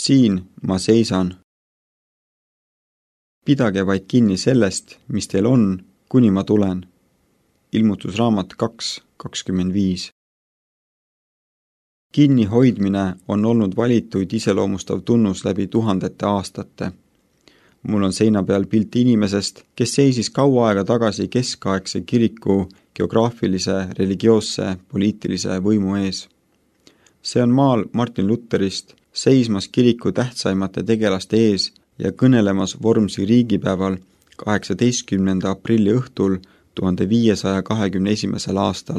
Siin ma seisan. Pidage vaid kinni sellest, mis teil on, kuni ma tulen. Ilmutusraamat 2:25. Kinnihoidmine on olnud valituid iseloomustav tunnus läbi tuhandete aastate. Mul on seina peal pilt inimesest, kes seisis kaua aega tagasi keskaegse kiriku geograafilise, religioosse, poliitilise võimu ees. See on maal Martin Lutherist, seismas kiriku tähtsaimate tegelaste ees ja kõnelemas Vormsi riigipäeval 18. aprilli õhtul 1521. aastal.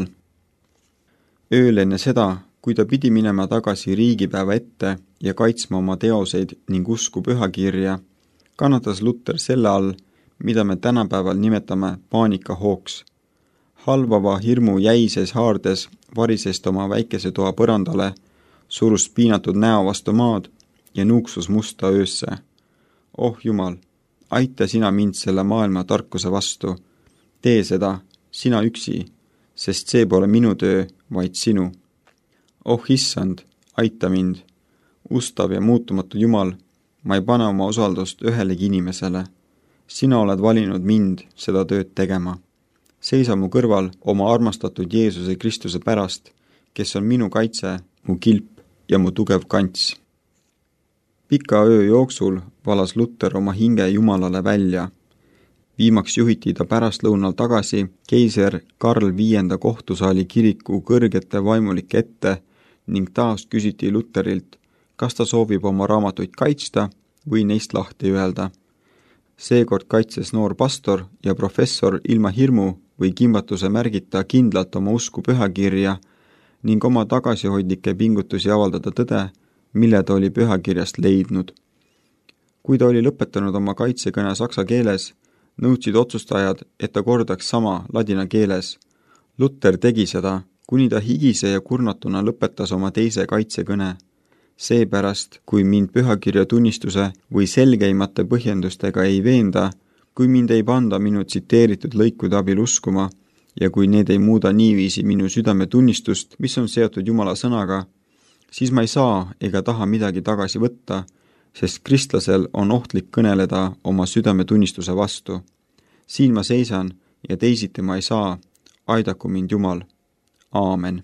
Ööl enne seda, kui ta pidi minema tagasi riigipäeva ette ja kaitsma oma teoseid ning usku pühakirja, kannatas Luther selle all, mida me tänapäeval nimetame paanikahooks. Halvava hirmu jäises haardes varises ta oma väikese toa põrandale, surus piinatud näo vastu maad ja nuuksus musta öösse. Oh Jumal, aita sina mind selle maailma tarkuse vastu. Tee seda, sina üksi, sest see pole minu töö, vaid sinu. Oh issand, aita mind. Ustav ja muutumatu Jumal, ma ei pane oma usaldust ühelegi inimesele. Sina oled valinud mind seda tööd tegema. Seisa mu kõrval oma armastatud Jeesuse Kristuse pärast, kes on minu kaitse, mu kilp ja mu tugev kants. Pika öö jooksul valas Luther oma hinge Jumalale välja. Viimaks juhiti ta pärastlõunal tagasi keiser Karl V kohtusaali kiriku kõrgete vaimulike ette ning taas küsiti Lutherilt, kas ta soovib oma raamatuid kaitsta või neist lahti öelda. Seekord kaitses noor pastor ja professor ilma hirmu või kimbatuse märgita kindlalt oma usku pühakirja ning oma tagasihoidlikke pingutusi avaldada tõde, mille ta oli pühakirjast leidnud. Kui ta oli lõpetanud oma kaitsekõne saksa keeles, nõudsid otsustajad, et ta kordaks sama ladina keeles. Luther tegi seda, kuni ta higise ja kurnatuna lõpetas oma teise kaitsekõne. Seepärast, kui mind pühakirja tunnistuse või selgeimate põhjendustega ei veenda, kui mind ei panda minu tsiteeritud lõikude abil uskuma ja kui need ei muuda niiviisi minu südametunnistust, mis on seotud Jumala sõnaga, siis ma ei saa ega taha midagi tagasi võtta, sest kristlasel on ohtlik kõneleda oma südametunnistuse vastu. Siin ma seisan ja teisiti ma ei saa. Aidaku mind Jumal. Aamen.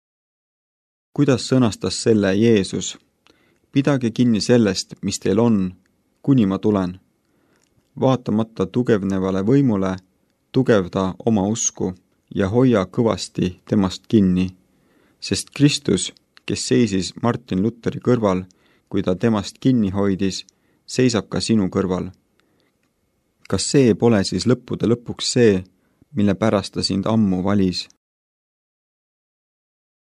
Kuidas sõnastas selle Jeesus? Pidage kinni sellest, mis teil on, kuni ma tulen. Vaatamata tugevnevale võimule, tugevda oma usku ja hoia kõvasti temast kinni, sest Kristus, kes seisis Martin Lutheri kõrval, kui ta temast kinni hoidis, seisab ka sinu kõrval. Kas see pole siis lõppude lõpuks see, mille pärast ta sind ammu valis?